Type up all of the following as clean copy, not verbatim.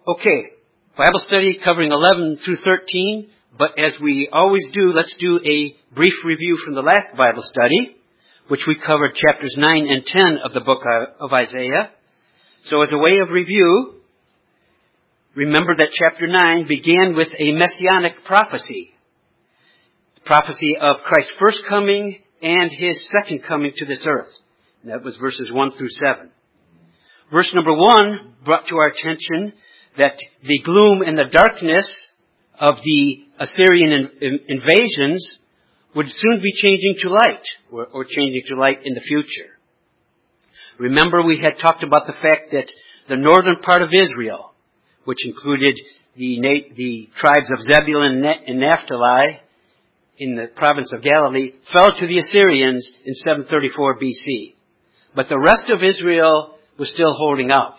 Okay, Bible study covering 11 through 13, but as we always do, let's do a brief review from the last Bible study, which we covered chapters 9 and 10 of the book of Isaiah. So as a way of review, remember that chapter 9 began with a messianic prophecy. The prophecy of Christ's first coming and His second coming to this earth. And that was verses 1 through 7. Verse number 1 brought to our attention that the gloom and the darkness of the Assyrian invasions would soon be changing to light, or changing to light in the future. Remember, we had talked about the fact that the northern part of Israel, which included the tribes of Zebulun and Naphtali in the province of Galilee, fell to the Assyrians in 734 BC. But the rest of Israel was still holding out.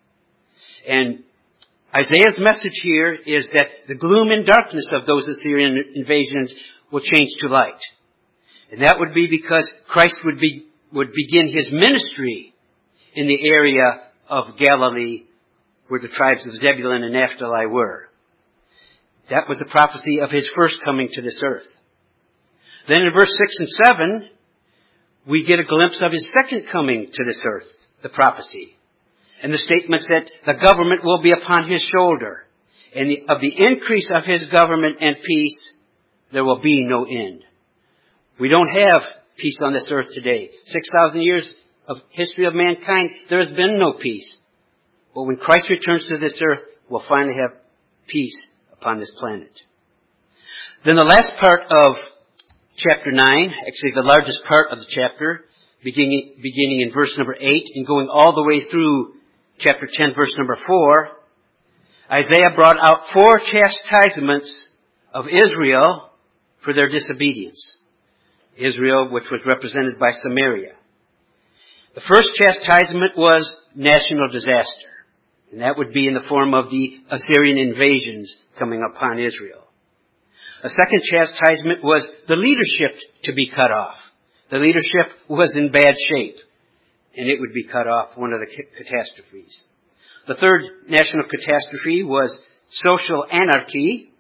And Isaiah's message here is that the gloom and darkness of those Assyrian invasions will change to light. And that would be because Christ would begin His ministry in the area of Galilee where the tribes of Zebulun and Naphtali were. That was the prophecy of His first coming to this earth. Then in verse 6 and 7, we get a glimpse of His second coming to this earth, the prophecy. And the statement said, the government will be upon His shoulder. And of the increase of His government and peace, there will be no end. We don't have peace on this earth today. 6,000 years of history of mankind, there has been no peace. But when Christ returns to this earth, we'll finally have peace upon this planet. Then the last part of chapter 9, actually the largest part of the chapter, beginning in verse number 8 and going all the way through chapter 10, verse number 4, Isaiah brought out 4 chastisements of Israel for their disobedience. Israel, which was represented by Samaria. The first chastisement was national disaster. And that would be in the form of the Assyrian invasions coming upon Israel. A second chastisement was the leadership to be cut off. The leadership was in bad shape, and it would be cut off, one of the catastrophes. The third national catastrophe was social anarchy,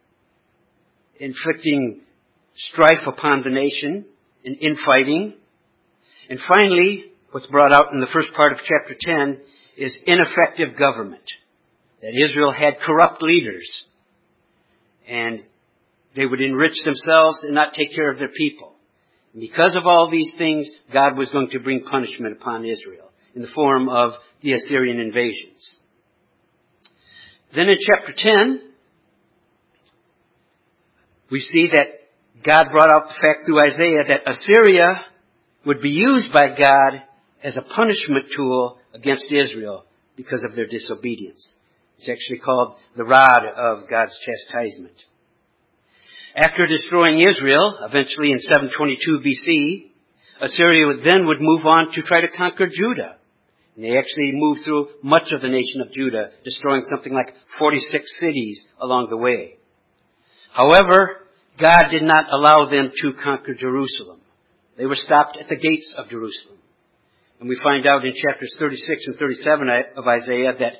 inflicting strife upon the nation and infighting. And finally, what's brought out in the first part of chapter 10 is ineffective government. That Israel had corrupt leaders, and they would enrich themselves and not take care of their people. And because of all these things, God was going to bring punishment upon Israel in the form of the Assyrian invasions. Then in chapter 10, we see that God brought out the fact through Isaiah that Assyria would be used by God as a punishment tool against Israel because of their disobedience. It's actually called the rod of God's chastisement. After destroying Israel, eventually in 722 BC, Assyria would move on to try to conquer Judah. And they actually moved through much of the nation of Judah, destroying something like 46 cities along the way. However, God did not allow them to conquer Jerusalem. They were stopped at the gates of Jerusalem. And we find out in chapters 36 and 37 of Isaiah that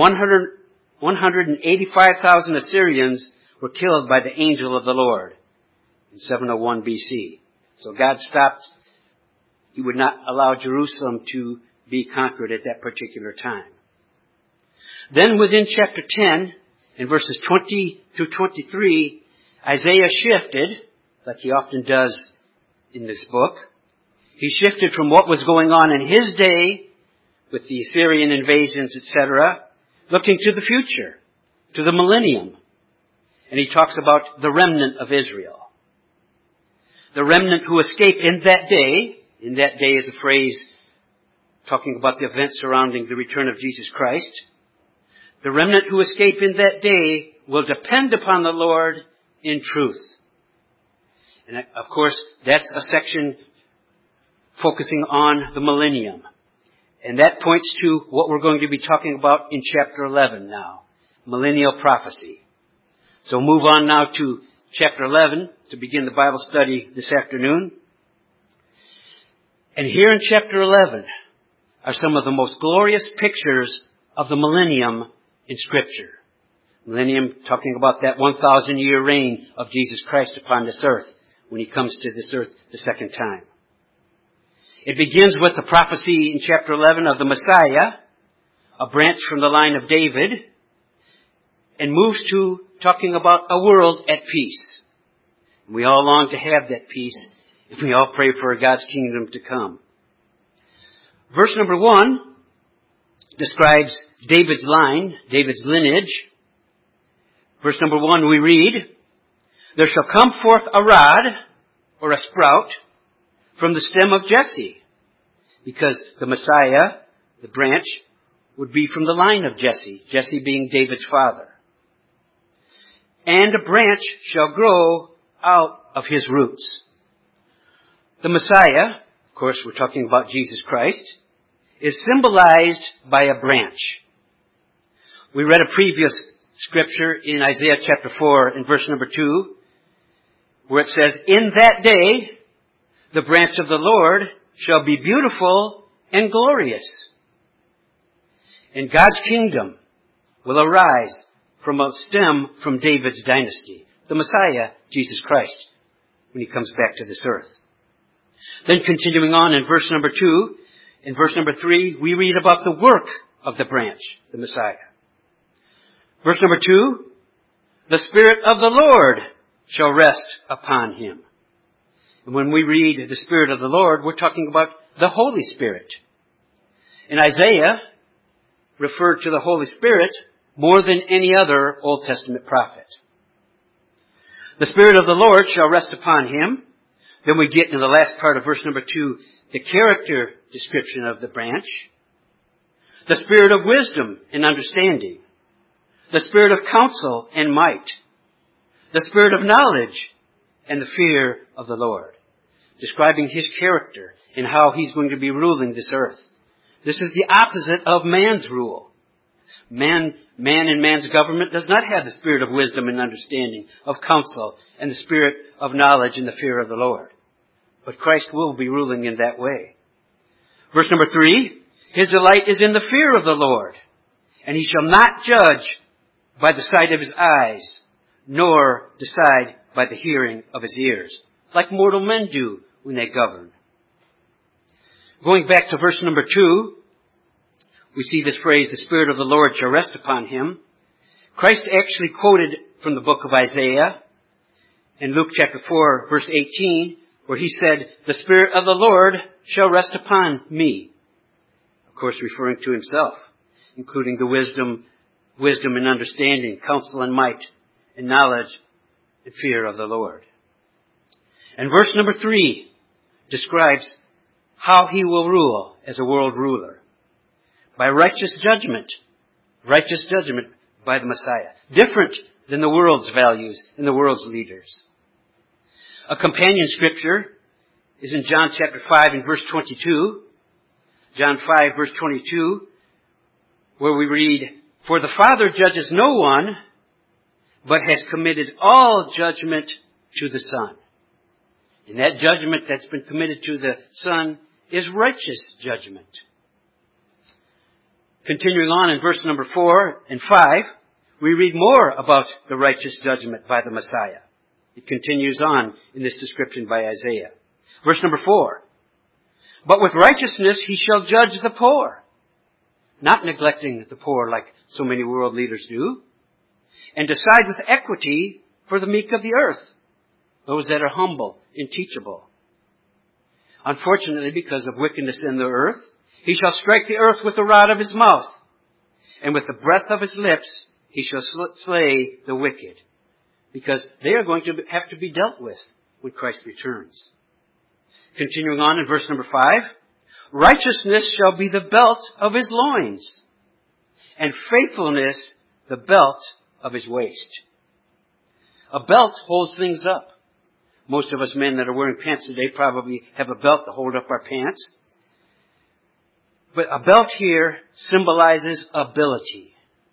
185,000 Assyrians were killed by the angel of the Lord in 701 BC. So God stopped. He would not allow Jerusalem to be conquered at that particular time. Then within chapter 10, in verses 20 through 23, Isaiah shifted, like he often does in this book. He shifted from what was going on in his day with the Assyrian invasions, etc., looking to the future, to the millennium. And he talks about the remnant of Israel. The remnant who escape in that day is a phrase talking about the events surrounding the return of Jesus Christ. The remnant who escape in that day will depend upon the Lord in truth. And of course, that's a section focusing on the millennium. And that points to what we're going to be talking about in chapter 11 now, millennial prophecy. So move on now to chapter 11 to begin the Bible study this afternoon. And here in chapter 11 are some of the most glorious pictures of the millennium in Scripture. Millennium, talking about that 1,000-year reign of Jesus Christ upon this earth when he comes to this earth the second time. It begins with the prophecy in chapter 11 of the Messiah, a branch from the line of David, and moves to talking about a world at peace. We all long to have that peace, and we all pray for God's kingdom to come. Verse number 1 describes David's line, David's lineage. Verse number 1 we read, "There shall come forth a rod," or a sprout, "from the stem of Jesse," because the Messiah, the branch, would be from the line of Jesse, Jesse being David's father. "And a branch shall grow out of his roots." The Messiah, of course we're talking about Jesus Christ, is symbolized by a branch. We read a previous scripture in Isaiah chapter 4 in verse number 2, where it says, "In that day, the branch of the Lord shall be beautiful and glorious." And God's kingdom will arise from a stem from David's dynasty, the Messiah, Jesus Christ, when he comes back to this earth. Then continuing on in verse number 2, in verse number 3, we read about the work of the branch, the Messiah. Verse number 2, "The Spirit of the Lord shall rest upon him." And when we read the Spirit of the Lord, we're talking about the Holy Spirit. And Isaiah referred to the Holy Spirit more than any other Old Testament prophet. "The Spirit of the Lord shall rest upon him." Then we get in the last part of verse number 2, the character description of the branch. "The Spirit of wisdom and understanding. The Spirit of counsel and might. The Spirit of knowledge and the fear of the Lord." Describing his character and how he's going to be ruling this earth. This is the opposite of man's rule. Man in man's government does not have the spirit of wisdom and understanding, of counsel, and the spirit of knowledge and the fear of the Lord. But Christ will be ruling in that way. Verse number 3, "His delight is in the fear of the Lord, and he shall not judge by the sight of his eyes, nor decide by the hearing of his ears, like mortal men do when they govern." Going back to verse number 2, we see this phrase, "The Spirit of the Lord shall rest upon him." Christ actually quoted from the book of Isaiah in Luke chapter 4, verse 18, where he said, "The Spirit of the Lord shall rest upon me." Of course, referring to himself, including the wisdom and understanding, counsel and might, and knowledge and fear of the Lord. And verse number 3 describes how he will rule as a world ruler. By righteous judgment by the Messiah. Different than the world's values and the world's leaders. A companion scripture is in John chapter 5 and verse 22. John 5 verse 22, where we read, "For the Father judges no one, but has committed all judgment to the Son." And that judgment that's been committed to the Son is righteous judgment. Continuing on in verse number 4 and 5, we read more about the righteous judgment by the Messiah. It continues on in this description by Isaiah. Verse number 4, "But with righteousness he shall judge the poor," not neglecting the poor like so many world leaders do, "and decide with equity for the meek of the earth," those that are humble and teachable. Unfortunately, because of wickedness in the earth, he shall strike the earth with the rod of his mouth, and with the breath of his lips he shall slay the wicked, because they are going to have to be dealt with when Christ returns. Continuing on in verse number 5, "Righteousness shall be the belt of his loins, and faithfulness the belt of his waist." A belt holds things up. Most of us men that are wearing pants today probably have a belt to hold up our pants. But a belt here symbolizes ability.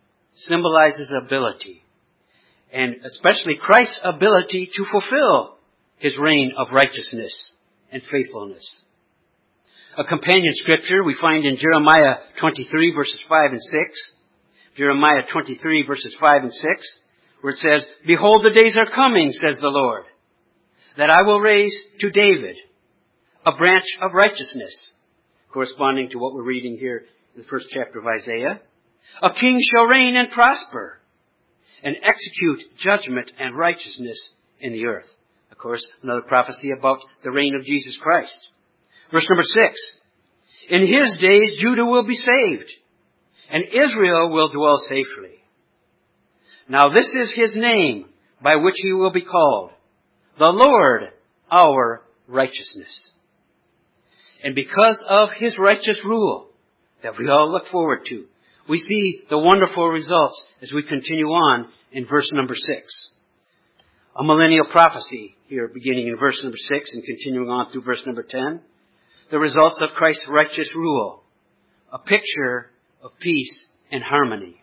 And especially Christ's ability to fulfill his reign of righteousness and faithfulness. A companion scripture we find in Jeremiah 23 verses 5 and 6. Jeremiah 23 verses 5 and 6, where it says, "Behold, the days are coming, says the Lord, that I will raise to David a branch of righteousness," corresponding to what we're reading here in the first chapter of Isaiah. "A king shall reign and prosper, and execute judgment and righteousness in the earth." Of course, another prophecy about the reign of Jesus Christ. Verse number 6, "In his days Judah will be saved, and Israel will dwell safely. Now this is his name by which he will be called, the Lord our righteousness." And because of his righteous rule that we all look forward to, we see the wonderful results as we continue on in verse number 6. A millennial prophecy here beginning in verse number 6 and continuing on through verse number 10. The results of Christ's righteous rule. A picture of peace and harmony.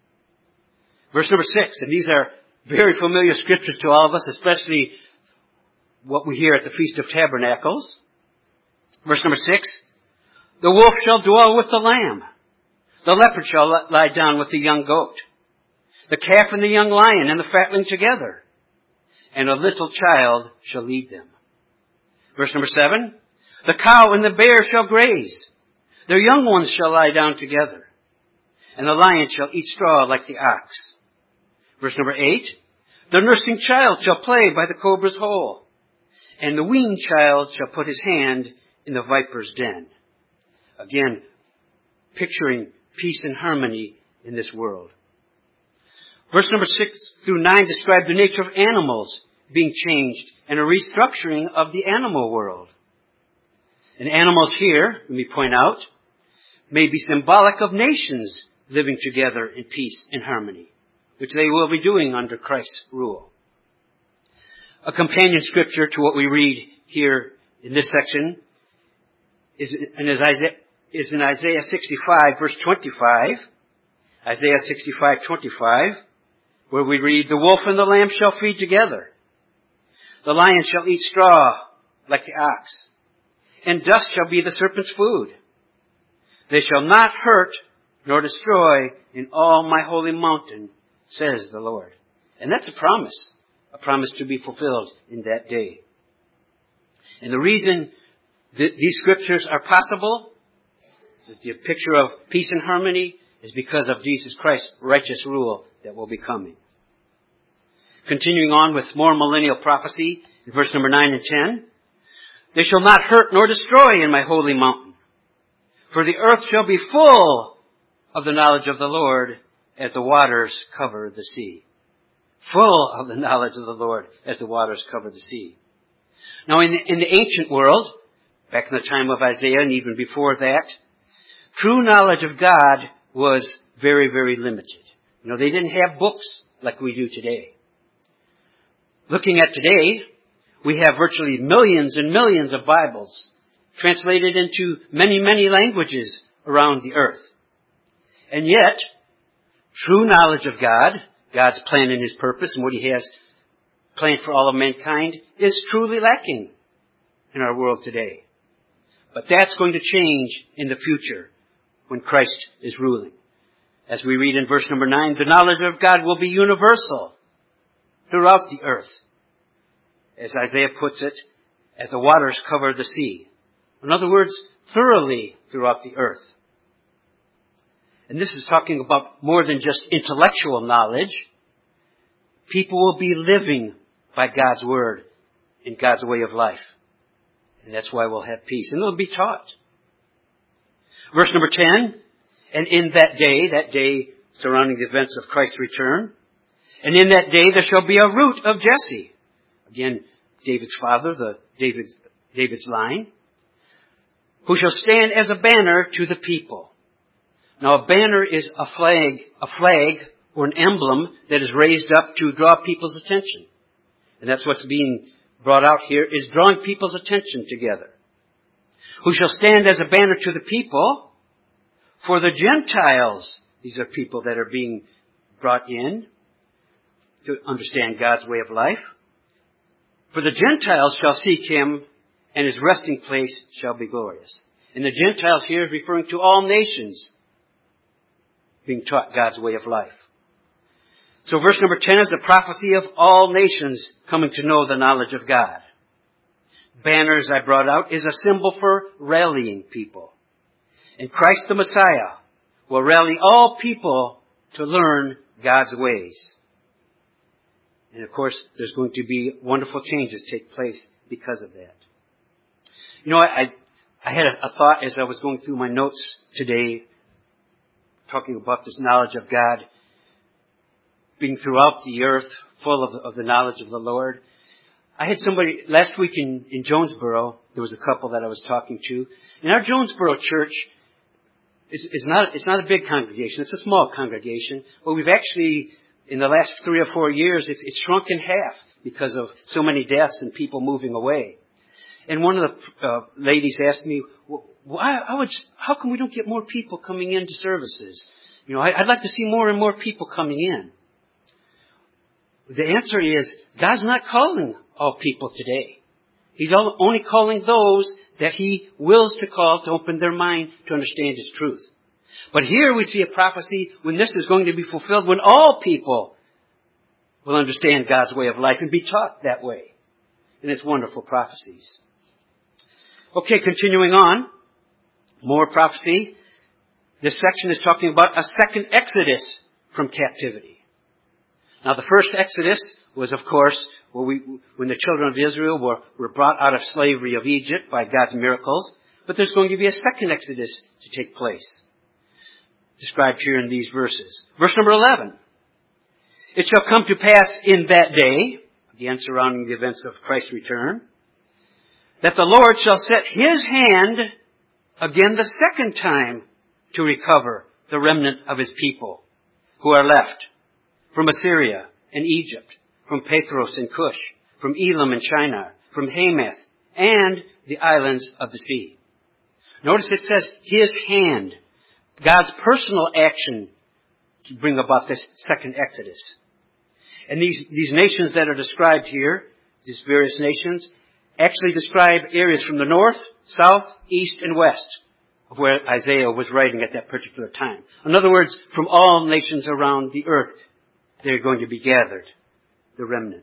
Verse number 6, and these are very familiar scriptures to all of us, especially what we hear at the Feast of Tabernacles. Verse number 6, "The wolf shall dwell with the lamb. The leopard shall lie down with the young goat. The calf and the young lion and the fatling together. And a little child shall lead them." Verse number 7, "The cow and the bear shall graze. Their young ones shall lie down together. And the lion shall eat straw like the ox." Verse number 8, "The nursing child shall play by the cobra's hole. And the weaned child shall put his hand in the viper's den." Again, picturing peace and harmony in this world. Verse number 6 through 9 describe the nature of animals being changed and a restructuring of the animal world. And animals here, let me point out, may be symbolic of nations living together in peace and harmony, which they will be doing under Christ's rule. A companion scripture to what we read here in this section is in Isaiah 65, verse 25. Isaiah 65, 25, where we read, "The wolf and the lamb shall feed together. The lion shall eat straw like the ox, and dust shall be the serpent's food. They shall not hurt nor destroy in all my holy mountain, says the Lord." And that's a promise to be fulfilled in that day. And the reason that these scriptures are possible, that the picture of peace and harmony, is because of Jesus Christ's righteous rule that will be coming. Continuing on with more millennial prophecy, in verse number 9 and 10, "They shall not hurt nor destroy in my holy mountain, for the earth shall be full of the knowledge of the Lord as the waters cover the sea." Full of the knowledge of the Lord as the waters cover the sea. Now in the ancient world, back in the time of Isaiah and even before that, true knowledge of God was very, very limited. They didn't have books like we do today. Looking at today, we have virtually millions and millions of Bibles translated into many, many languages around the earth. And yet, true knowledge of God, God's plan and His purpose and what He has planned for all of mankind, is truly lacking in our world today. But that's going to change in the future when Christ is ruling. As we read in verse number 9, "The knowledge of God will be universal throughout the earth." As Isaiah puts it, as the waters cover the sea. In other words, thoroughly throughout the earth. And this is talking about more than just intellectual knowledge. People will be living by God's word in God's way of life. And that's why we'll have peace. And they'll be taught. Verse number 10, "And in that day surrounding the events of Christ's return, and in that day there shall be a root of Jesse." Again, David's father, David's line. "Who shall stand as a banner to the people." Now a banner is a flag or an emblem that is raised up to draw people's attention. And that's what's being brought out here, is drawing people's attention together. "Who shall stand as a banner to the people for the Gentiles." These are people that are being brought in to understand God's way of life. "For the Gentiles shall seek Him, and His resting place shall be glorious." And the Gentiles here is referring to all nations. being taught God's way of life. So verse number 10 is the prophecy of all nations coming to know the knowledge of God. Banners I brought out is a symbol for rallying people. And Christ the Messiah will rally all people to learn God's ways. And of course, there's going to be wonderful changes take place because of that. You know, I had a thought as I was going through my notes today, talking about this knowledge of God being throughout the earth, full of the knowledge of the Lord. I had somebody, last week in Jonesboro, there was a couple that I was talking to. And our Jonesboro church it's not a big congregation. It's a small congregation. But we've actually, in the last 3 or 4 years, it's shrunk in half because of so many deaths and people moving away. And one of the ladies asked me, how come we don't get more people coming into services? You know, I'd like to see more and more people coming in. The answer is, God's not calling all people today. He's only calling those that He wills to call to open their mind to understand His truth. But here we see a prophecy when this is going to be fulfilled, when all people will understand God's way of life and be taught that way. And it's wonderful prophecies. Okay, continuing on. More prophecy. This section is talking about a second exodus from captivity. Now the first exodus was, of course, when the children of Israel were brought out of slavery of Egypt by God's miracles. But there's going to be a second exodus to take place, described here in these verses. Verse number 11. It shall come to pass in that day, again surrounding the events of Christ's return, that the Lord shall set His hand again the second time to recover the remnant of His people who are left from Assyria and Egypt, from Pathros and Cush, from Elam and Shinar, from Hamath, and the islands of the sea. Notice it says His hand, God's personal action to bring about this second exodus. And these nations that are described here, these various nations, actually describe areas from the north, south, east, and west of where Isaiah was writing at that particular time. In other words, from all nations around the earth, they're going to be gathered, the remnant.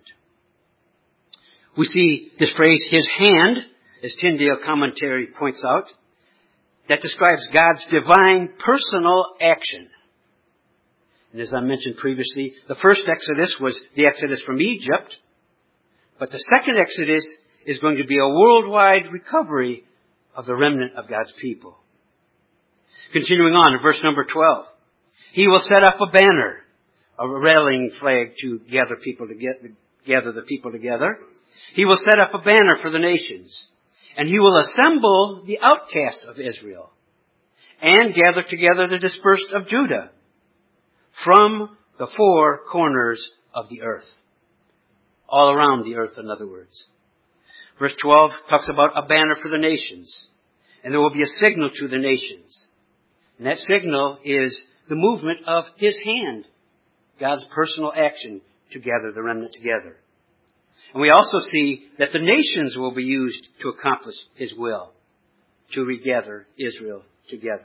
We see this phrase, His hand, as Tyndale commentary points out, that describes God's divine personal action. And as I mentioned previously, the first exodus was the exodus from Egypt, but the second exodus is going to be a worldwide recovery of the remnant of God's people. Continuing on in verse number 12. He will set up a banner, a rallying flag to gather the people together. He will set up a banner for the nations, and He will assemble the outcasts of Israel and gather together the dispersed of Judah from the four corners of the earth. All around the earth, in other words. Verse 12 talks about a banner for the nations, and there will be a signal to the nations. And that signal is the movement of His hand, God's personal action to gather the remnant together. And we also see that the nations will be used to accomplish His will, to regather Israel together.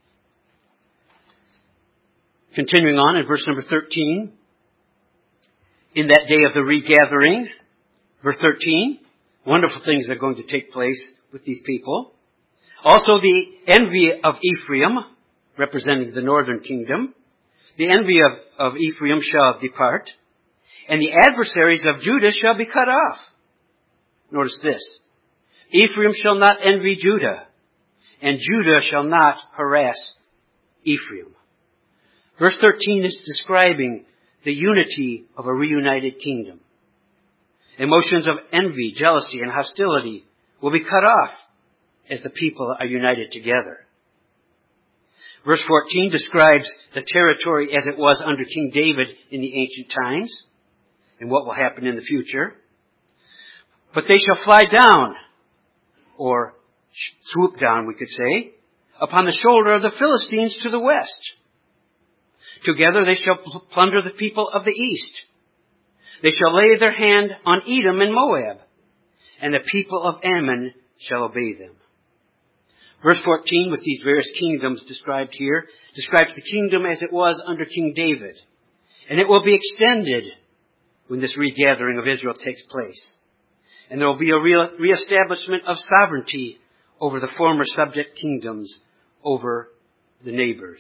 Continuing on in verse number 13. In that day of the regathering, verse 13, wonderful things are going to take place with these people. Also the envy of Ephraim, representing the northern kingdom. The envy of Ephraim shall depart, and the adversaries of Judah shall be cut off. Notice this. Ephraim shall not envy Judah, and Judah shall not harass Ephraim. Verse 13 is describing the unity of a reunited kingdom. Emotions of envy, jealousy, and hostility will be cut off as the people are united together. Verse 14 describes the territory as it was under King David in the ancient times and what will happen in the future. But they shall fly down, or swoop down, we could say, upon the shoulder of the Philistines to the west. Together they shall plunder the people of the east. They shall lay their hand on Edom and Moab, and the people of Ammon shall obey them. Verse 14, with these various kingdoms described here, describes the kingdom as it was under King David. And it will be extended when this regathering of Israel takes place. And there will be a reestablishment of sovereignty over the former subject kingdoms over the neighbors.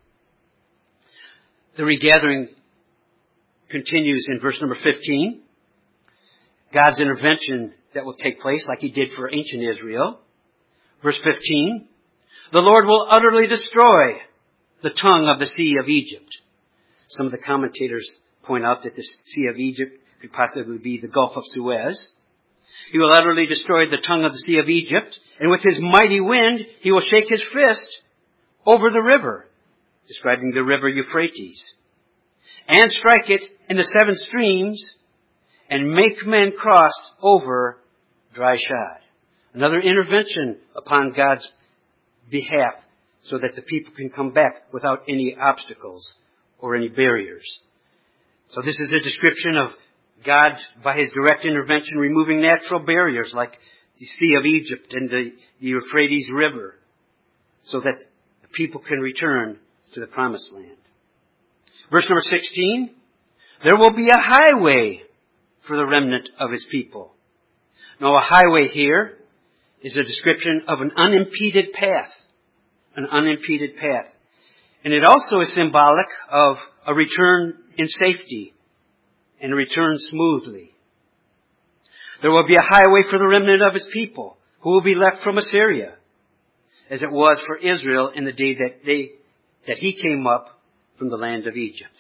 The regathering continues in verse number 15. God's intervention that will take place like he did for ancient Israel. Verse 15, the Lord will utterly destroy the tongue of the Sea of Egypt. Some of the commentators point out that the Sea of Egypt could possibly be the Gulf of Suez. He will utterly destroy the tongue of the Sea of Egypt, and with his mighty wind, he will shake his fist over the river, describing the river Euphrates, and strike it in the 7 streams, and make men cross over dry shod. Another intervention upon God's behalf so that the people can come back without any obstacles or any barriers. So this is a description of God, by his direct intervention, removing natural barriers like the Sea of Egypt and the Euphrates River so that the people can return to the Promised Land. Verse number 16, there will be a highway for the remnant of his people. Now, a highway here is a description of an unimpeded path. An unimpeded path. And it also is symbolic of a return in safety and a return smoothly. There will be a highway for the remnant of his people who will be left from Assyria, as it was for Israel in the day that he came up from the land of Egypt.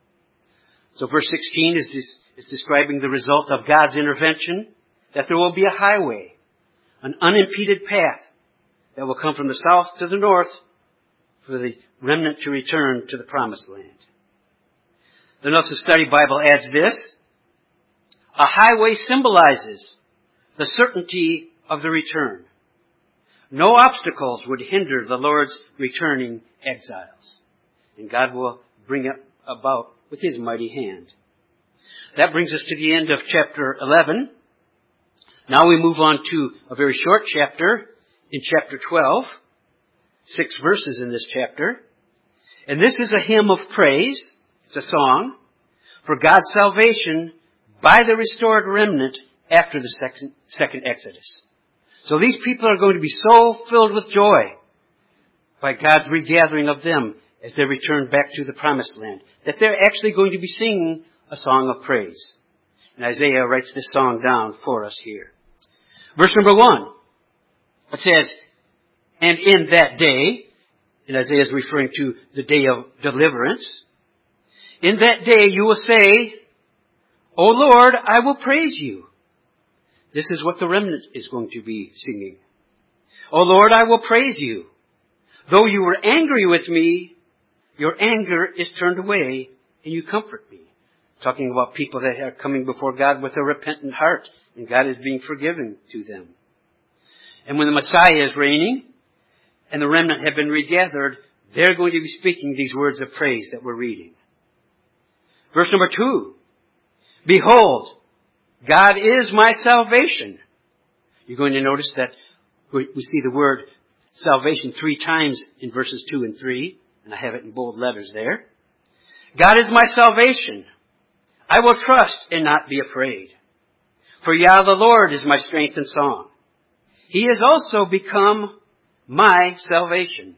So verse 16 is describing the result of God's intervention, that there will be a highway, an unimpeded path that will come from the south to the north for the remnant to return to the Promised Land. The Nelson Study Bible adds this: a highway symbolizes the certainty of the return. No obstacles would hinder the Lord's returning exiles, and God will bring it about with his mighty hand. That brings us to the end of chapter 11. Now we move on to a very short chapter in chapter 12. 6 verses in this chapter. And this is a hymn of praise. It's a song for God's salvation by the restored remnant after the second Exodus. So these people are going to be so filled with joy by God's regathering of them as they return back to the Promised Land that they're actually going to be singing a song of praise. And Isaiah writes this song down for us here. Verse number 1, it says, and in that day, and Isaiah is referring to the day of deliverance, in that day you will say, O Lord, I will praise you. This is what the remnant is going to be singing. O Lord, I will praise you. Though you were angry with me, your anger is turned away and you comfort me. Talking about people that are coming before God with a repentant heart, and God is being forgiven to them. And when the Messiah is reigning, and the remnant have been regathered, they're going to be speaking these words of praise that we're reading. Verse number 2, behold, God is my salvation. You're going to notice that we see the word salvation 3 times in verses 2 and 3, and I have it in bold letters there. God is my salvation. I will trust and not be afraid. For Yah the Lord is my strength and song. He has also become my salvation.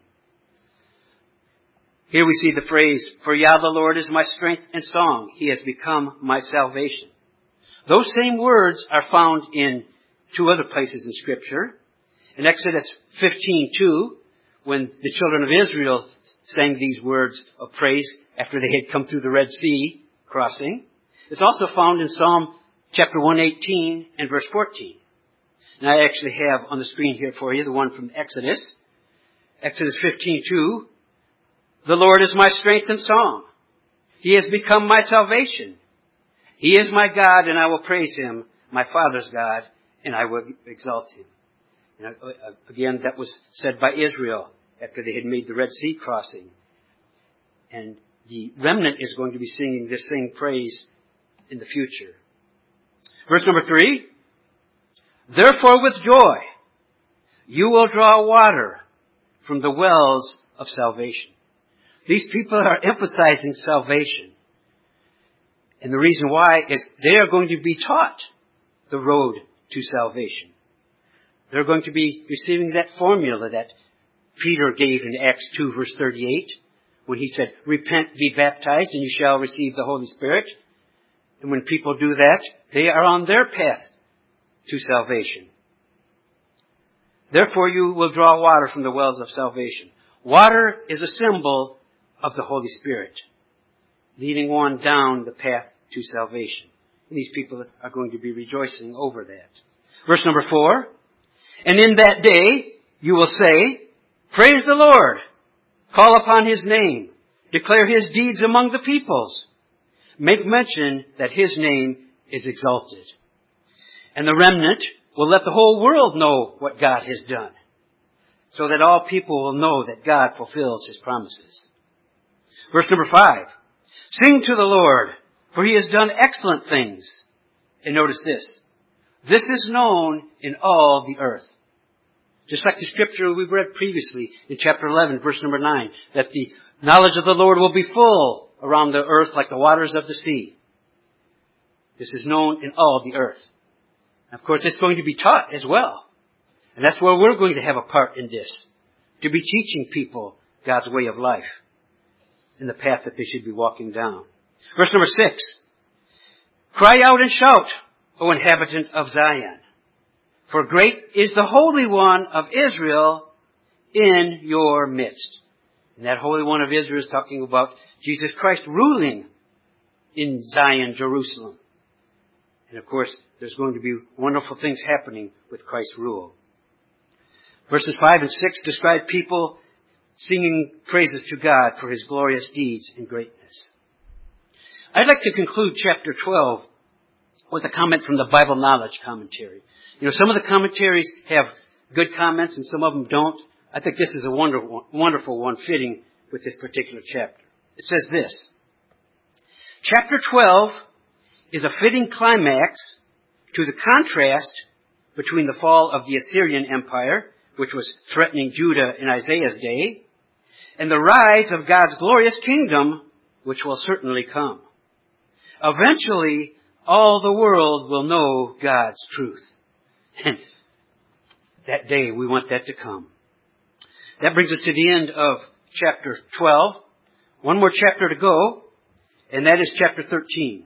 Here we see the phrase, for Yah the Lord is my strength and song. He has become my salvation. Those same words are found in 2 other places in Scripture. In Exodus 15:2, when the children of Israel sang these words of praise after they had come through the Red Sea crossing. It's also found in Psalm chapter 118 and verse 14. And I actually have on the screen here for you the one from Exodus. Exodus 15:2. The Lord is my strength and song. He has become my salvation. He is my God, and I will praise him, my Father's God, and I will exalt him. And again, that was said by Israel after they had made the Red Sea crossing. And the remnant is going to be singing this same praise in the future. Verse number 3. Therefore with joy you will draw water from the wells of salvation. These people are emphasizing salvation. And the reason why is they are going to be taught the road to salvation. They're going to be receiving that formula that Peter gave in Acts 2 verse 38 when he said, repent, be baptized, and you shall receive the Holy Spirit. And when people do that, they are on their path to salvation. Therefore you will draw water from the wells of salvation. Water is a symbol of the Holy Spirit, leading one down the path to salvation. And these people are going to be rejoicing over that. Verse number 4, and in that day you will say, praise the Lord, call upon His name, declare His deeds among the peoples, make mention that His name is exalted. And the remnant will let the whole world know what God has done, so that all people will know that God fulfills His promises. Verse number 5, sing to the Lord, for He has done excellent things. And notice this, this is known in all the earth. Just like the scripture we read previously in chapter 11, verse number 9, that the knowledge of the Lord will be full around the earth like the waters of the sea. This is known in all the earth. Of course, it's going to be taught as well. And that's where we're going to have a part in this, to be teaching people God's way of life and the path that they should be walking down. Verse number 6, cry out and shout, O inhabitant of Zion, for great is the Holy One of Israel in your midst. And that Holy One of Israel is talking about Jesus Christ ruling in Zion, Jerusalem. And of course, there's going to be wonderful things happening with Christ's rule. Verses 5 and 6 describe people singing praises to God for His glorious deeds and greatness. I'd like to conclude chapter 12 with a comment from the Bible Knowledge Commentary. You know, some of the commentaries have good comments and some of them don't. I think this is a wonderful one fitting with this particular chapter. It says this, chapter 12 is a fitting climax to the contrast between the fall of the Assyrian Empire, which was threatening Judah in Isaiah's day, and the rise of God's glorious kingdom, which will certainly come. Eventually, all the world will know God's truth. And that day, we want that to come. That brings us to the end of chapter 12. One more chapter to go, and that is chapter 13.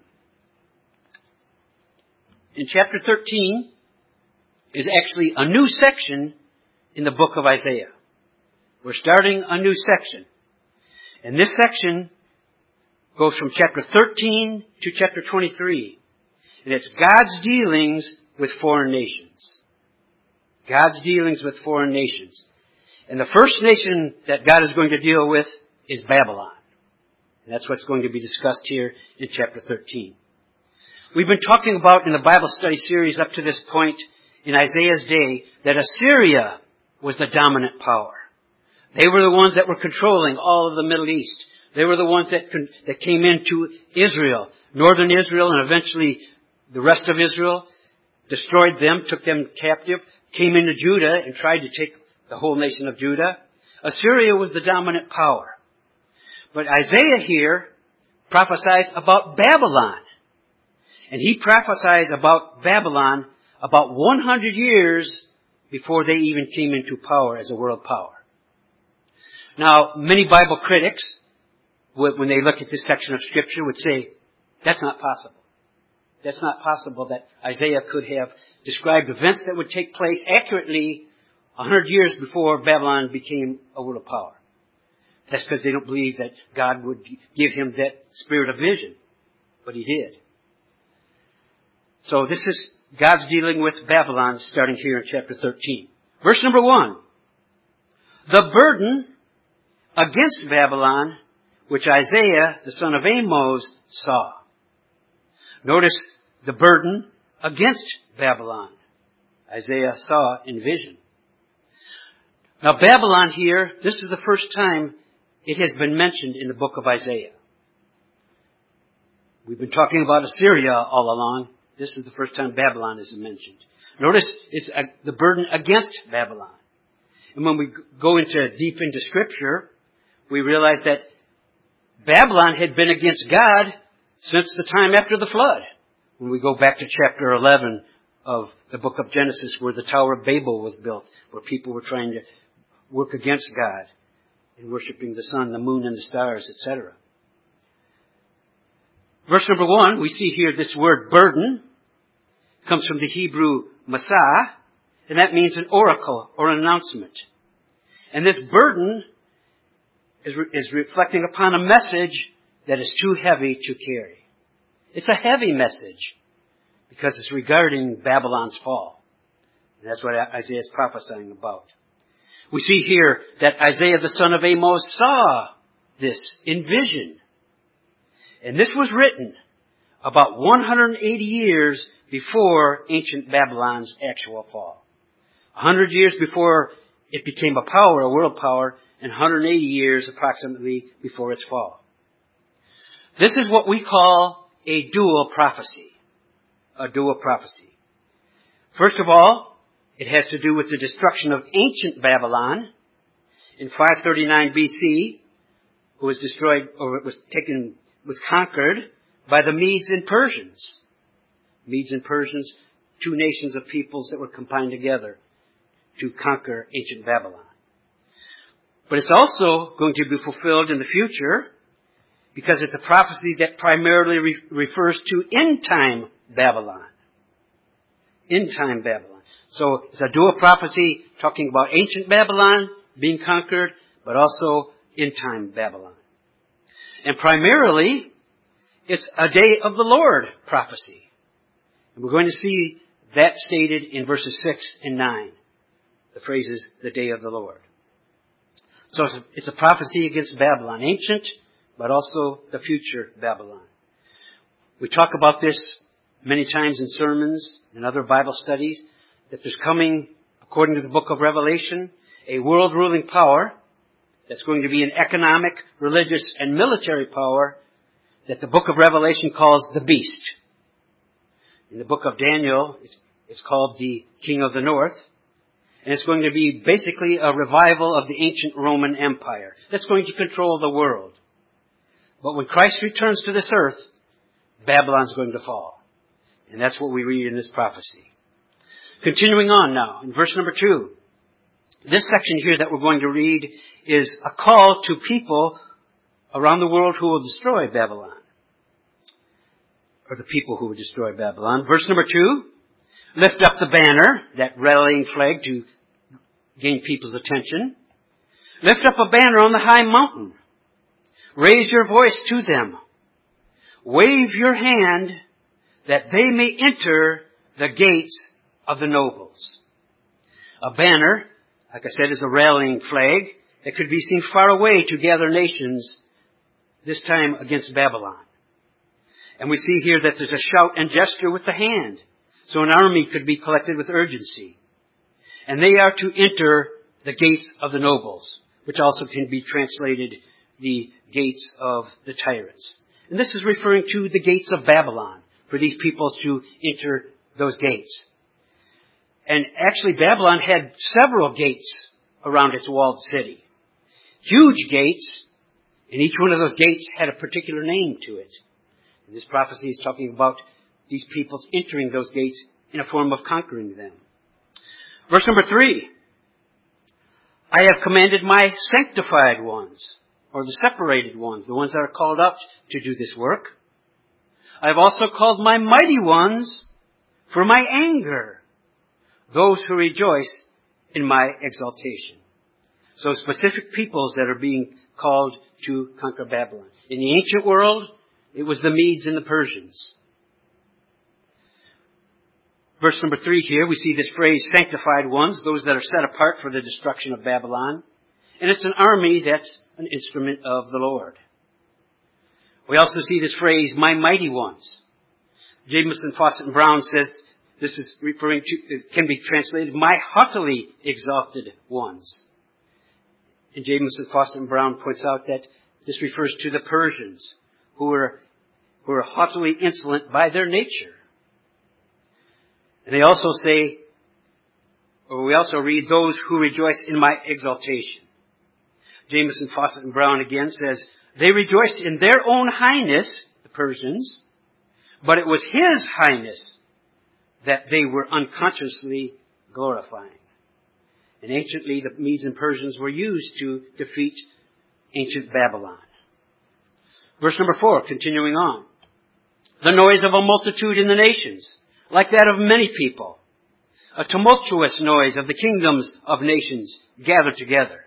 In chapter 13 is actually a new section in the book of Isaiah. We're starting a new section. And this section goes from chapter 13 to chapter 23. And it's God's dealings with foreign nations. God's dealings with foreign nations. And the first nation that God is going to deal with is Babylon. And that's what's going to be discussed here in chapter 13. We've been talking about in the Bible study series up to this point in Isaiah's day that Assyria was the dominant power. They were the ones that were controlling all of the Middle East. They were the ones that came into Israel, northern Israel, and eventually the rest of Israel, destroyed them, took them captive, came into Judah and tried to take the whole nation of Judah. Assyria was the dominant power. But Isaiah here prophesies about Babylon. And he prophesies about Babylon about 100 years before they even came into power as a world power. Now, many Bible critics, when they look at this section of Scripture, would say, that's not possible. That's not possible that Isaiah could have described events that would take place accurately 100 years before Babylon became a world power. That's because they don't believe that God would give him that spirit of vision. But He did. So this is God's dealing with Babylon starting here in chapter 13. Verse number 1. The burden against Babylon, which Isaiah, the son of Amos, saw. Notice the burden against Babylon. Isaiah saw in vision. Now Babylon here, this is the first time it has been mentioned in the book of Isaiah. We've been talking about Assyria all along. This is the first time Babylon is mentioned. Notice it's the burden against Babylon. And when we go deep into Scripture, we realize that Babylon had been against God since the time after the flood. When we go back to chapter 11 of the book of Genesis, where the Tower of Babel was built, where people were trying to work against God in worshiping the sun, the moon, and the stars, etc. Verse number 1, we see here this word burden comes from the Hebrew masah, and that means an oracle or an announcement. And this burden is reflecting upon a message that is too heavy to carry. It's a heavy message because it's regarding Babylon's fall. And that's what Isaiah is prophesying about. We see here that Isaiah the son of Amos saw this in vision. And this was written about 180 years before ancient Babylon's actual fall. 100 years before it became a power, a world power, and 180 years approximately before its fall. This is what we call a dual prophecy. A dual prophecy. First of all, it has to do with the destruction of ancient Babylon in 539 BC, who was destroyed, or was conquered by the Medes and Persians. Medes and Persians, two nations of peoples that were combined together to conquer ancient Babylon. But it's also going to be fulfilled in the future because it's a prophecy that primarily refers to end-time Babylon. End-time Babylon. So it's a dual prophecy talking about ancient Babylon being conquered, but also end-time Babylon. And primarily, it's a day of the Lord prophecy. And we're going to see that stated in verses 6 and 9. The phrases, the day of the Lord. So it's a prophecy against Babylon, ancient, but also the future Babylon. We talk about this many times in sermons and other Bible studies, that there's coming, according to the book of Revelation, a world ruling power that's going to be an economic, religious, and military power that the book of Revelation calls the beast. In the book of Daniel, it's called the King of the North. And it's going to be basically a revival of the ancient Roman Empire that's going to control the world. But when Christ returns to this earth, Babylon's going to fall. And that's what we read in this prophecy. Continuing on now, in verse number 2. This section here that we're going to read is a call to people around the world who will destroy Babylon. Or the people who will destroy Babylon. Verse number 2. Lift up the banner, that rallying flag to gain people's attention. Lift up a banner on the high mountain. Raise your voice to them. Wave your hand that they may enter the gates of the nobles. A banner, like I said, is a rallying flag that could be seen far away to gather nations, this time against Babylon. And we see here that there's a shout and gesture with the hand. So an army could be collected with urgency. And they are to enter the gates of the nobles, which also can be translated the gates of the tyrants. And this is referring to the gates of Babylon, for these people to enter those gates. And actually Babylon had several gates around its walled city. Huge gates, and each one of those gates had a particular name to it. And this prophecy is talking about these peoples entering those gates in a form of conquering them. Verse number 3. I have commanded my sanctified ones, or the separated ones, the ones that are called up to do this work. I have also called my mighty ones for my anger, those who rejoice in my exaltation. So specific peoples that are being called to conquer Babylon. In the ancient world, it was the Medes and the Persians. Verse number 3 here, we see this phrase, sanctified ones, those that are set apart for the destruction of Babylon. And it's an army that's an instrument of the Lord. We also see this phrase, my mighty ones. Jamieson, Fawcett, and Brown says this is referring to, it can be translated, my haughtily exalted ones. And Jamieson, Fawcett, and Brown points out that this refers to the Persians, who were haughtily insolent by their nature. And they also say, Or we also read, those who rejoice in my exaltation. Jamieson, Fawcett, and Brown again says, they rejoiced in their own highness, the Persians, but it was his highness that they were unconsciously glorifying. And anciently, the Medes and Persians were used to defeat ancient Babylon. Verse number 4, continuing on. The noise of a multitude in the nations, like that of many people. A tumultuous noise of the kingdoms of nations gathered together.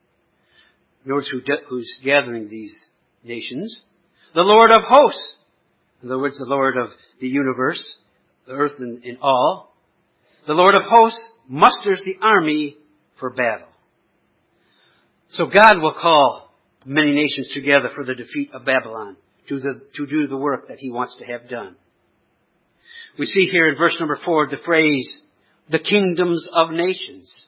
Notice who's gathering these nations. The Lord of hosts. In other words, the Lord of the universe, the earth and all. The Lord of hosts musters the army for battle. So God will call many nations together for the defeat of Babylon, to do the work that he wants to have done. We see here in verse number 4 the phrase, the kingdoms of nations.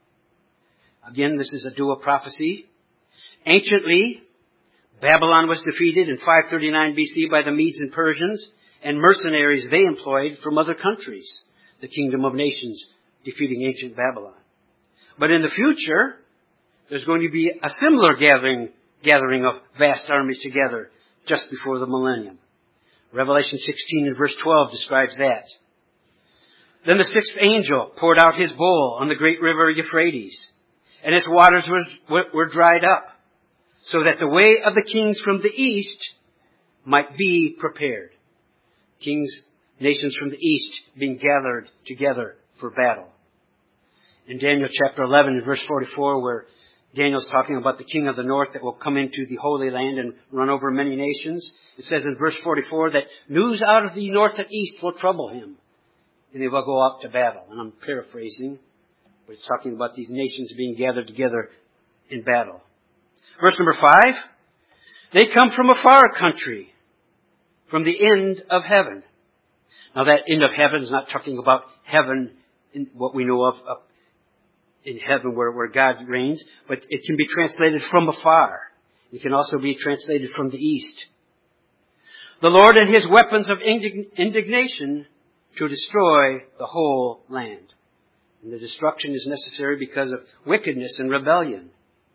Again, this is a dual prophecy. Anciently, Babylon was defeated in 539 BC by the Medes and Persians and mercenaries they employed from other countries. The kingdom of nations defeating ancient Babylon. But in the future, there's going to be a similar gathering of vast armies together just before the millennium. Revelation 16 and verse 12 describes that. Then the sixth angel poured out his bowl on the great river Euphrates, and its waters were dried up, so that the way of the kings from the east might be prepared. Kings, nations from the east being gathered together for battle. In Daniel chapter 11 and verse 44, where Daniel's talking about the king of the north that will come into the Holy Land and run over many nations, it says in verse 44 that news out of the north and east will trouble him, and they will go out to battle. And I'm paraphrasing, but it's talking about these nations being gathered together in battle. Verse number 5, they come from a far country, from the end of heaven. Now that end of heaven is not talking about heaven in what we know of in heaven where God reigns, but it can be translated from afar. It can also be translated from the east. The Lord and his weapons of indignation to destroy the whole land. And the destruction is necessary because of wickedness and rebellion.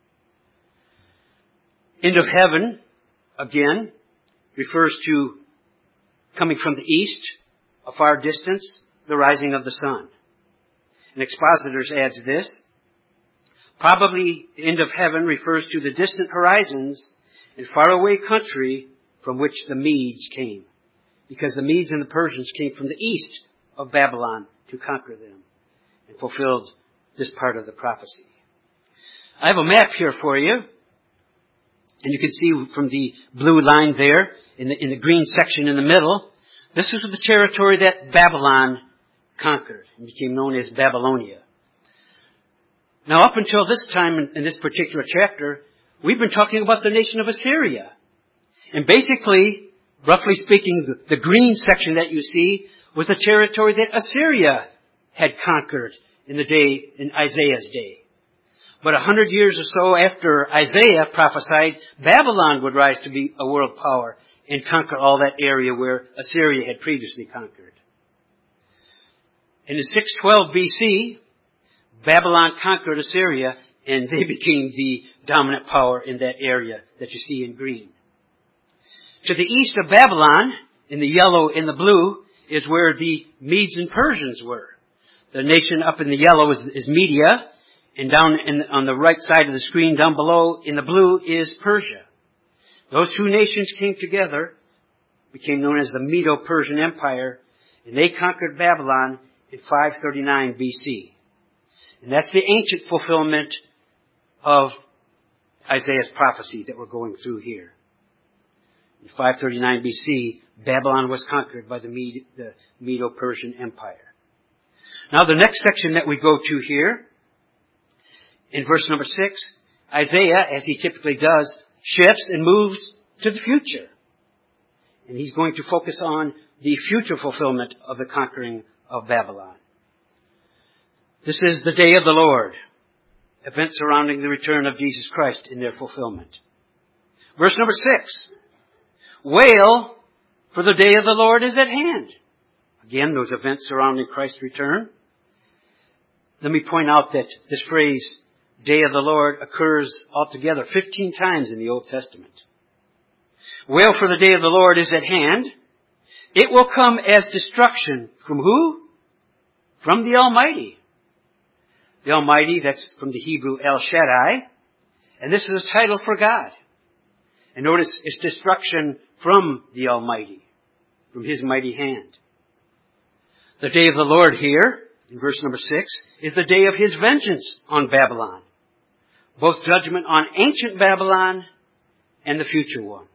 End of heaven, again, refers to coming from the east, a far distance, the rising of the sun. And Expositors adds this. Probably the end of heaven refers to the distant horizons and faraway country from which the Medes came. Because the Medes and the Persians came from the east of Babylon to conquer them and fulfilled this part of the prophecy. I have a map here for you. And you can see from the blue line there, in the green section in the middle, this is the territory that Babylon conquered and became known as Babylonia. Now up until this time in this particular chapter, we've been talking about the nation of Assyria. And basically, roughly speaking, the green section that you see was the territory that Assyria had conquered in Isaiah's day. But 100 years or so after Isaiah prophesied, Babylon would rise to be a world power and conquer all that area where Assyria had previously conquered. And in 612 BC, Babylon conquered Assyria, and they became the dominant power in that area that you see in green. To the east of Babylon, in the yellow and the blue, is where the Medes and Persians were. The nation up in the yellow is Media, and down on the right side of the screen, down below in the blue, is Persia. Those two nations came together, became known as the Medo-Persian Empire, and they conquered Babylon in 539 BC. And that's the ancient fulfillment of Isaiah's prophecy that we're going through here. In 539 BC, Babylon was conquered by the Medo-Persian Empire. Now the next section that we go to here, in verse number 6, Isaiah, as he typically does, shifts and moves to the future. And he's going to focus on the future fulfillment of the conquering of Babylon. This is the day of the Lord. Events surrounding the return of Jesus Christ in their fulfillment. Verse number 6. Wail, for the day of the Lord is at hand. Again, those events surrounding Christ's return. Let me point out that this phrase, day of the Lord, occurs altogether 15 times in the Old Testament. Wail, for the day of the Lord is at hand. It will come as destruction. From who? From the Almighty. The Almighty, that's from the Hebrew El Shaddai. And this is a title for God. And notice it's destruction from the Almighty, from His mighty hand. The day of the Lord here, in verse number 6, is the day of His vengeance on Babylon. Both judgment on ancient Babylon and the future one.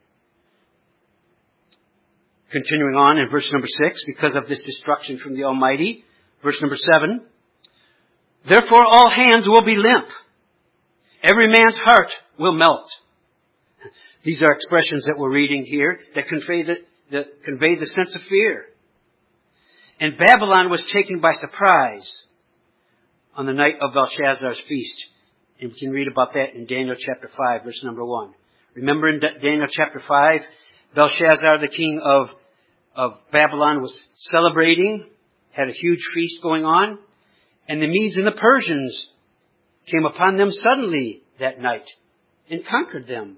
Continuing on in verse number 6, because of this destruction from the Almighty, verse number 7, therefore all hands will be limp. Every man's heart will melt. These are expressions that we're reading here that convey the sense of fear. And Babylon was taken by surprise on the night of Belshazzar's feast. And we can read about that in Daniel chapter 5, verse number 1. Remember in Daniel chapter 5, Belshazzar, the king of Babylon, was celebrating, had a huge feast going on, and the Medes and the Persians came upon them suddenly that night and conquered them.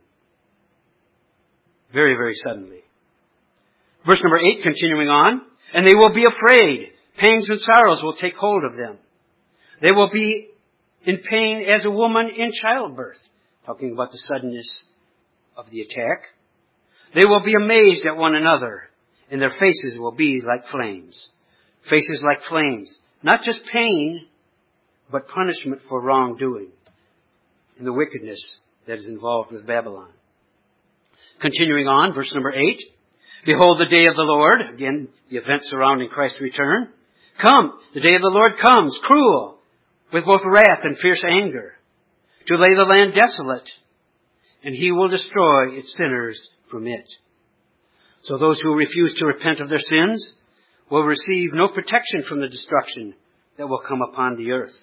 Very, very suddenly. Verse number 8, continuing on, and they will be afraid. Pangs and sorrows will take hold of them. They will be in pain as a woman in childbirth. Talking about the suddenness of the attack. They will be amazed at one another, and their faces will be like flames. Faces like flames. Not just pain, but punishment for wrongdoing and the wickedness that is involved with Babylon. Continuing on, verse number 8. Behold, the day of the Lord, again, the event surrounding Christ's return. Come, the day of the Lord comes, cruel, with both wrath and fierce anger, to lay the land desolate, and He will destroy its sinners from it. So those who refuse to repent of their sins will receive no protection from the destruction that will come upon the earth.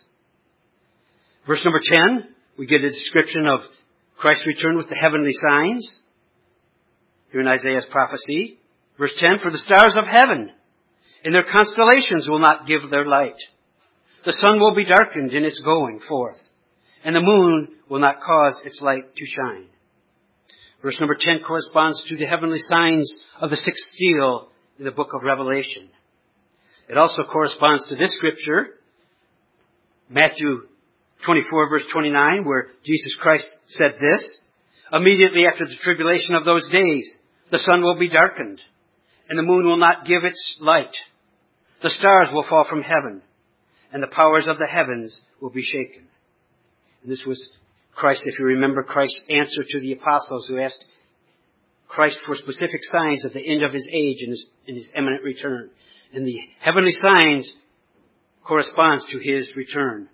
Verse number 10, we get a description of Christ's return with the heavenly signs. Here in Isaiah's prophecy. Verse 10, for the stars of heaven and their constellations will not give their light. The sun will be darkened in its going forth, and the moon will not cause its light to shine. Verse number 10 corresponds to the heavenly signs of the sixth seal in the book of Revelation. It also corresponds to this scripture, Matthew 24 verse 29, where Jesus Christ said this, immediately after the tribulation of those days, the sun will be darkened, and the moon will not give its light. The stars will fall from heaven, and the powers of the heavens will be shaken. And this was Christ, if you remember, Christ's answer to the apostles who asked Christ for specific signs at the end of His age and His imminent return. And the heavenly signs corresponds to His return.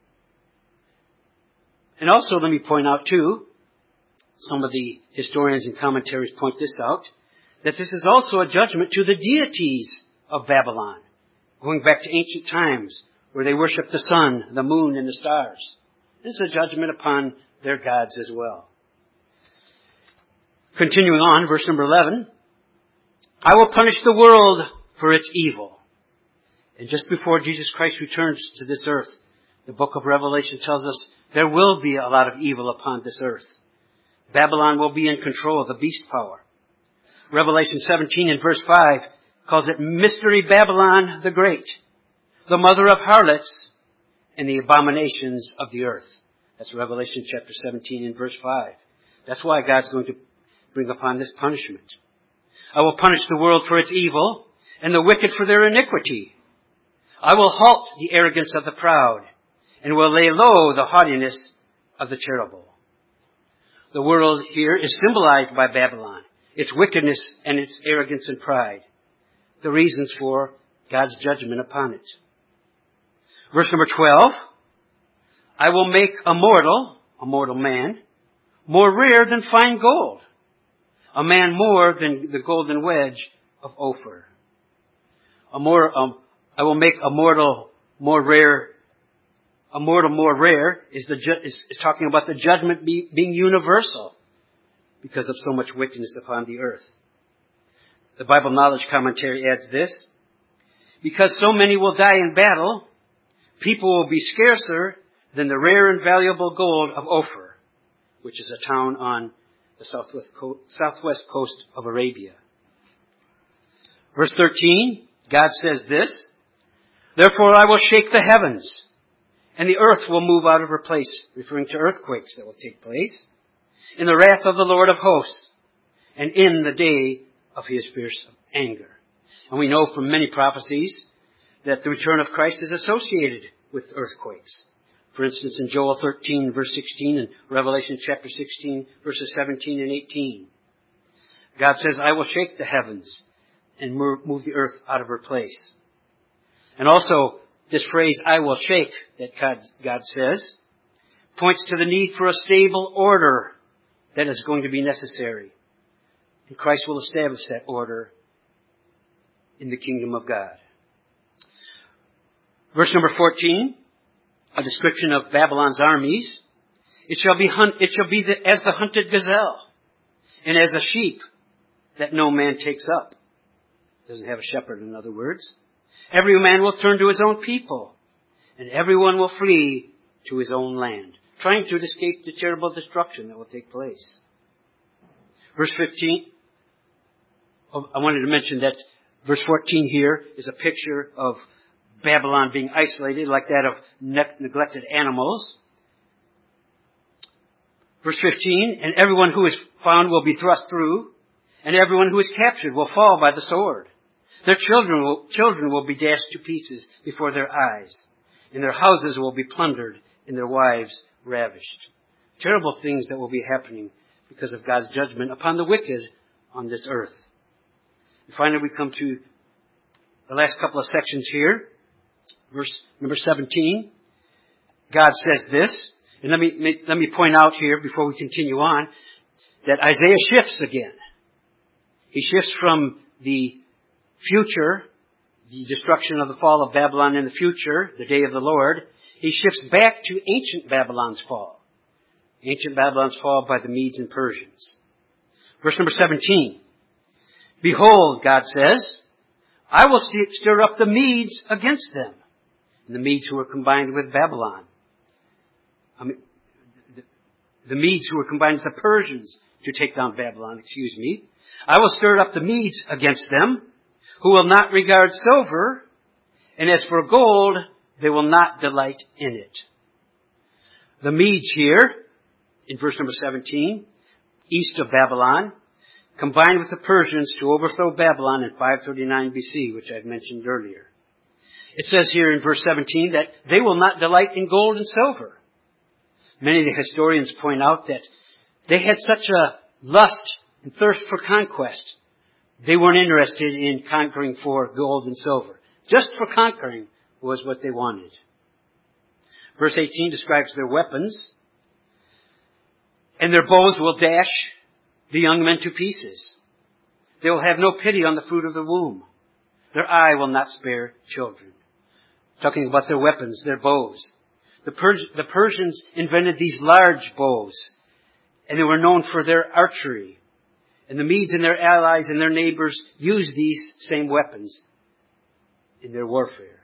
And also, let me point out too, some of the historians and commentaries point this out, that this is also a judgment to the deities of Babylon, going back to ancient times where they worshiped the sun, the moon, and the stars. This is a judgment upon their gods as well. Continuing on, verse number 11, I will punish the world for its evil. And just before Jesus Christ returns to this earth, the book of Revelation tells us there will be a lot of evil upon this earth. Babylon will be in control of the beast power. Revelation 17 in verse 5 calls it Mystery Babylon the Great, the mother of harlots and the abominations of the earth. That's Revelation chapter 17 in verse 5. That's why God's going to bring upon this punishment. I will punish the world for its evil and the wicked for their iniquity. I will halt the arrogance of the proud and will lay low the haughtiness of the terrible. The world here is symbolized by Babylon, its wickedness and its arrogance and pride. The reasons for God's judgment upon it. Verse number 12, I will make a mortal man, more rare than fine gold, a man more than the golden wedge of Ophir. I will make a mortal more rare. A mortal more rare is talking about the judgment being universal because of so much wickedness upon the earth. The Bible Knowledge Commentary adds this, because so many will die in battle, People will be scarcer than the rare and valuable gold of Ophir, which is a town on the southwest coast of Arabia. Verse 13, God says this, "Therefore I will shake the heavens, and the earth will move out of her place," referring to earthquakes that will take place, "in the wrath of the Lord of hosts, and in the day of his fierce anger." And we know from many prophecies that the return of Christ is associated with earthquakes. For instance, in Joel 13, verse 16, and Revelation chapter 16, verses 17 and 18. God says, "I will shake the heavens and move the earth out of her place." And also, this phrase, "I will shake," that God says, points to the need for a stable order that is going to be necessary. And Christ will establish that order in the kingdom of God. Verse number 14, a description of Babylon's armies. It shall be as the hunted gazelle, and as a sheep that no man takes up. Doesn't have a shepherd, in other words. Every man will turn to his own people, and everyone will flee to his own land, trying to escape the terrible destruction that will take place. Verse 15, I wanted to mention that verse 14 here is a picture of Babylon being isolated, like that of neglected animals. Verse 15, "And everyone who is found will be thrust through, and everyone who is captured will fall by the sword. Their children will be dashed to pieces before their eyes, and their houses will be plundered, and their wives ravished." Terrible things that will be happening because of God's judgment upon the wicked on this earth. And finally, we come to the last couple of sections here. Verse number 17. God says this, and let me point out here before we continue on, that Isaiah shifts again. He shifts from the future, the destruction of the fall of Babylon in the future, the day of the Lord. He shifts back to ancient Babylon's fall. Ancient Babylon's fall by the Medes and Persians. Verse number 17. "Behold," God says, "I will stir up the Medes against them." And the Medes who were combined with Babylon. The Medes who were combined with the Persians to take down Babylon, "I will stir up the Medes against them, who will not regard silver, and as for gold, they will not delight in it." The Medes here, in verse number 17, east of Babylon, combined with the Persians to overthrow Babylon in 539 BC, which I've mentioned earlier. It says here in verse 17 that they will not delight in gold and silver. Many of the historians point out that they had such a lust and thirst for conquest. They weren't interested in conquering for gold and silver. Just for conquering was what they wanted. Verse 18 describes their weapons. "And their bows will dash the young men to pieces. They will have no pity on the fruit of the womb. Their eye will not spare children." Talking about their weapons, their bows. The Persians invented these large bows, and they were known for their archery. And the Medes and their allies and their neighbors used these same weapons in their warfare.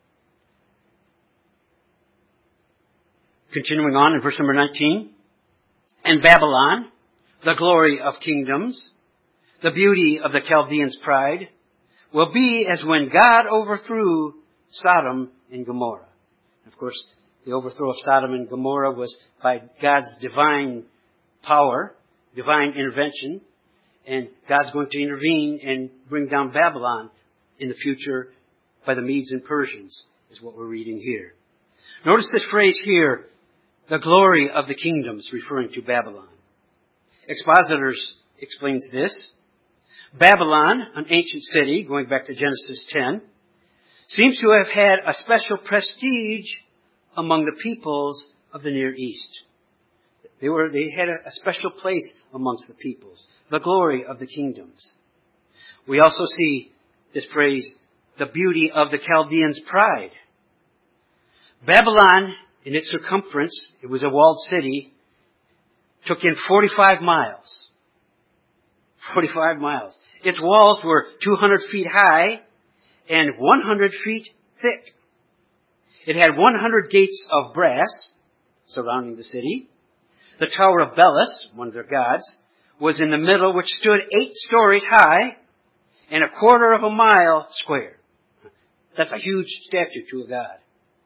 Continuing on in verse number 19. "And Babylon, the glory of kingdoms, the beauty of the Chaldeans' pride, will be as when God overthrew Sodom and Gomorrah." Of course, the overthrow of Sodom and Gomorrah was by God's divine power, divine intervention, and God's going to intervene and bring down Babylon in the future by the Medes and Persians, is what we're reading here. Notice this phrase here, "the glory of the kingdoms," referring to Babylon. Expositors explains this. Babylon, an ancient city, going back to Genesis 10, seems to have had a special prestige among the peoples of the Near East. They had a special place amongst the peoples, the glory of the kingdoms. We also see this phrase, "the beauty of the Chaldeans' pride." Babylon, in its circumference, it was a walled city, took in 45 miles. 45 miles. Its walls were 200 feet high and 100 feet thick. It had 100 gates of brass surrounding the city. The Tower of Belus, one of their gods, was in the middle, which stood 8 stories high and a quarter of a mile square. That's a huge statue to a god.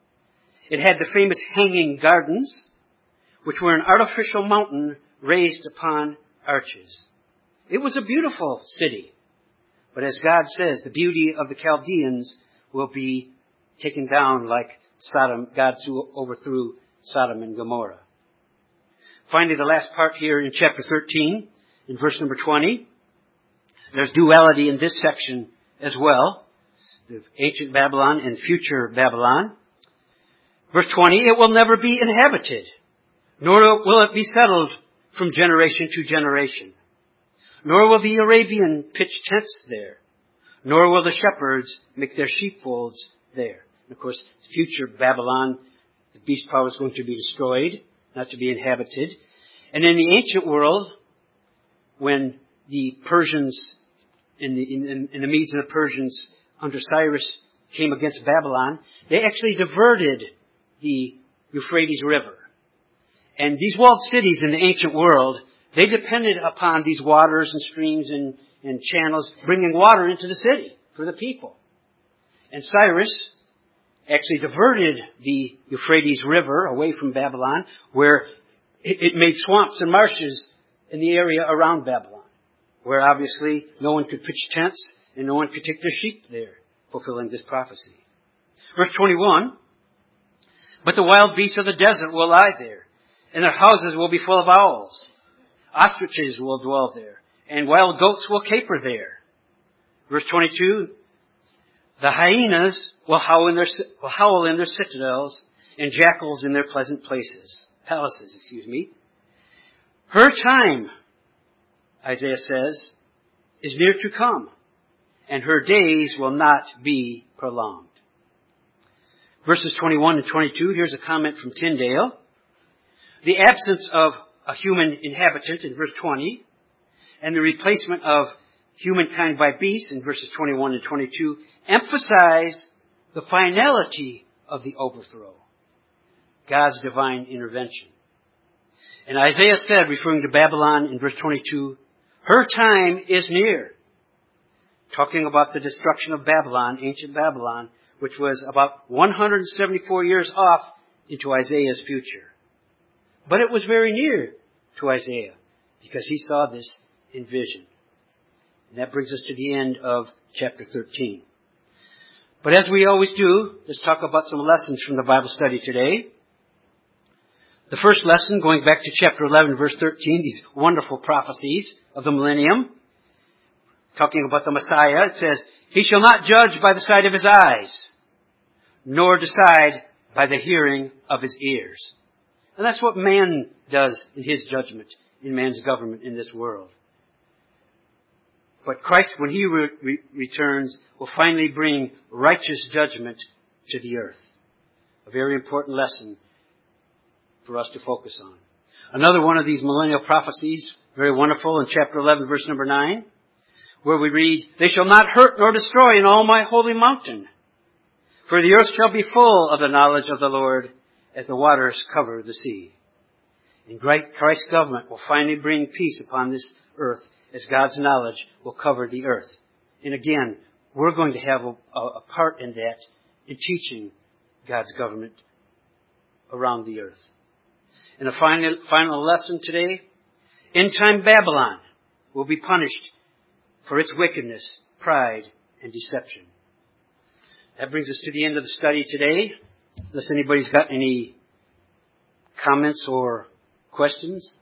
It had the famous Hanging Gardens, which were an artificial mountain raised upon arches. It was a beautiful city. But as God says, the beauty of the Chaldeans will be taken down like Sodom. God overthrew Sodom and Gomorrah. Finally, the last part here in chapter 13, in verse number 20. There's duality in this section as well. The ancient Babylon and future Babylon. Verse 20, it will never be inhabited, nor will it be settled from generation to generation. Nor will the Arabian pitch tents there, nor will the shepherds make their sheepfolds there. And of course, future Babylon, the beast power is going to be destroyed, not to be inhabited. And in the ancient world, when the Persians, in the Medes and the Persians under Cyrus came against Babylon, they actually diverted the Euphrates River. And these walled cities in the ancient world, they depended upon these waters and streams and channels bringing water into the city for the people. And Cyrus actually diverted the Euphrates River away from Babylon, where it made swamps and marshes in the area around Babylon, where obviously no one could pitch tents and no one could take their sheep there, fulfilling this prophecy. Verse 21, but the wild beasts of the desert will lie there, and their houses will be full of owls. Ostriches will dwell there, and wild goats will caper there. Verse 22, the hyenas will howl in their citadels, and jackals in their pleasant palaces. Her time, Isaiah says, is near to come, and her days will not be prolonged. Verses 21 and 22, here's a comment from Tyndale. The absence of a human inhabitant in verse 20, and the replacement of humankind by beasts in verses 21 and 22 emphasize the finality of the overthrow, God's divine intervention. And Isaiah said, referring to Babylon in verse 22, her time is near. Talking about the destruction of Babylon, ancient Babylon, which was about 174 years off into Isaiah's future. But it was very near to Isaiah because he saw this in vision. And that brings us to the end of chapter 13. But as we always do, let's talk about some lessons from the Bible study today. The first lesson, going back to chapter 11, verse 13, these wonderful prophecies of the millennium, talking about the Messiah, it says, he shall not judge by the sight of his eyes, nor decide by the hearing of his ears. And that's what man does in his judgment, in man's government in this world. But Christ, when he returns, will finally bring righteous judgment to the earth. A very important lesson for us to focus on. Another one of these millennial prophecies, very wonderful, in chapter 11, verse number 9, where we read, they shall not hurt nor destroy in all my holy mountain, for the earth shall be full of the knowledge of the Lord as the waters cover the sea. And Christ's government will finally bring peace upon this earth as God's knowledge will cover the earth. And again, we're going to have a part in that, in teaching God's government around the earth. And a final lesson today, end-time Babylon will be punished for its wickedness, pride, and deception. That brings us to the end of the study today. Unless anybody's got any comments or questions.